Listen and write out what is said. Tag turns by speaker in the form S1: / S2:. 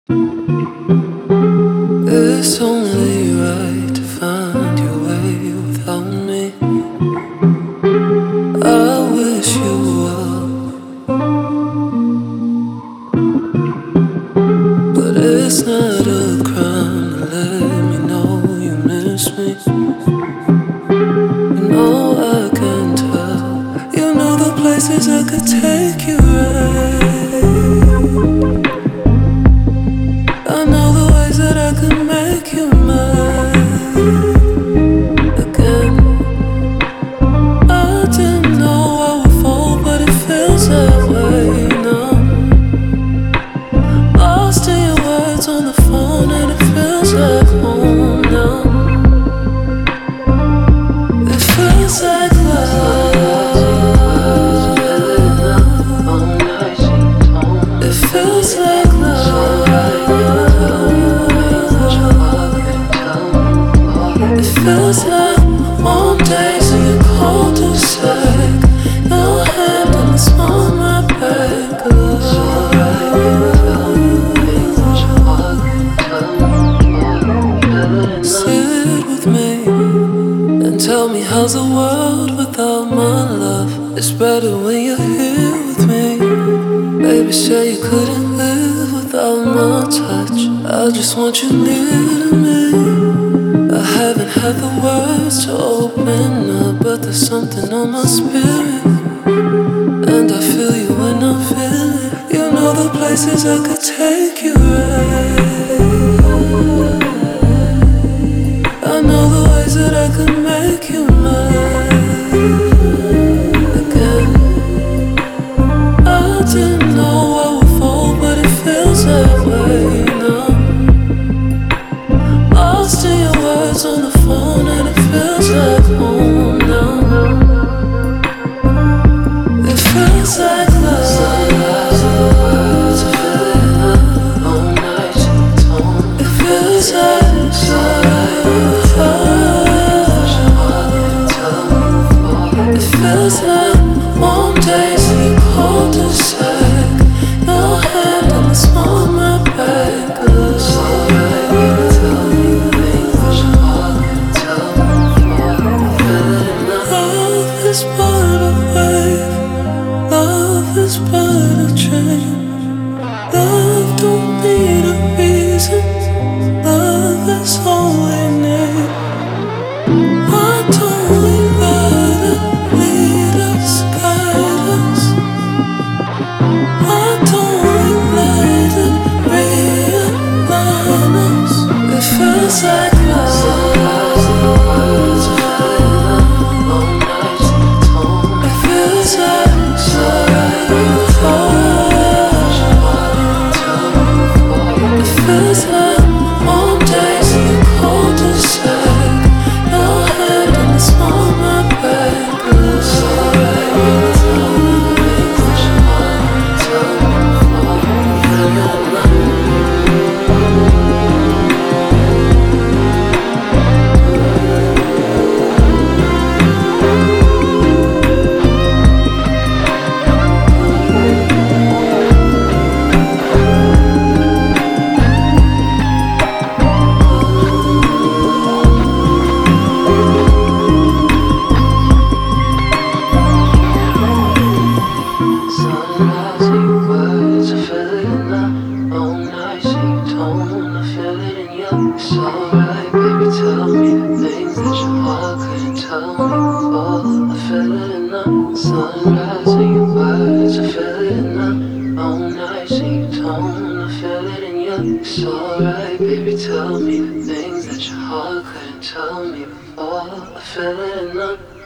S1: It's only right to find your way without me. I wish you well, but it's not a crime to let me know you miss me. You know I can tell. You know the places I could take you right. I know the ways that I could make you mine again. I didn't know I would fall, but it feels that way now. Lost in your words on the phone, and it feels like home now. It feels like love. It feels like love. It feels like warm days in your cul-de-sac. Your hand on the small of my back. Sit with me and tell me how's the world without my love. It's better when you're here with me. Baby, say you couldn't live without my touch. I just want you near to me. I haven't had the words to open up, but there's something on my spirit, and I feel you when I feel it. You know the places I could take you right. I know the ways that I could make you mine again. I didn't know I would fall, but it feels that way now. Lost in your words on the phone, and it feels like home now. It feels like love. It feels like love. It feels like warm days in your cul-de-sac. Your hand on the small of my back. Love is but a wave. Love is but a change. Love don't need a reason. Love is all we need. Why don't we let it lead us, guide us? Why don't we let it realign us? It feels like love. It feels like it feels like warm days in your cul-de-sac. Your hand on the small of my back. It's alright, baby, tell me the things that your heart couldn't tell me before. I feel it in the sunrise and your words. I feel it in the all night and your tone. I feel it in you. It's alright, baby, tell me the things that your heart couldn't tell me before. I feel it in the